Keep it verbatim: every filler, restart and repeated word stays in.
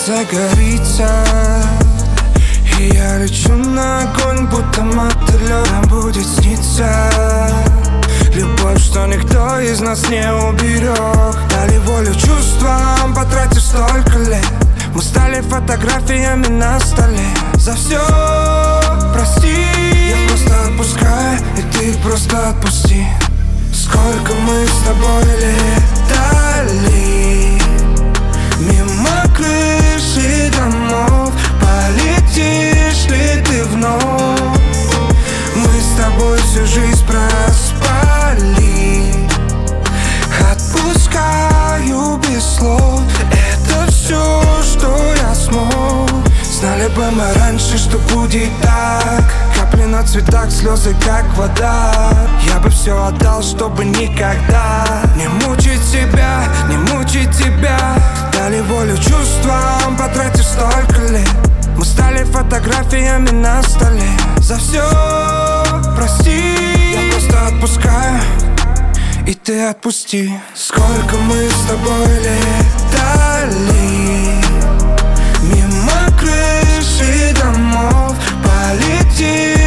загорится, и я лечу на огонь, будто мотылёк. Нам будет сниться любовь, что никто из нас не уберег. Дали волю чувствам, потратив столько лет. Мы стали фотографиями на столе. За все прости, я просто отпускаю, и ты просто отпусти. Сколько мы с тобой летали мимо крыш и домов, полетишь ли ты вновь? Мы с тобой всю жизнь проспали. Отпускаю без слов, это все, что я смог. Знали бы мы раньше, что будет так. Капли на цветах, слезы как вода. Я бы все отдал, чтобы никогда не мучить себя, не мучить тебя. Дали волю чувствам, потратив столько лет. Мы стали фотографиями на столе. За все прости, я просто отпускаю, и ты отпусти. Сколько мы с тобой летали мимо крыш и домов, полетим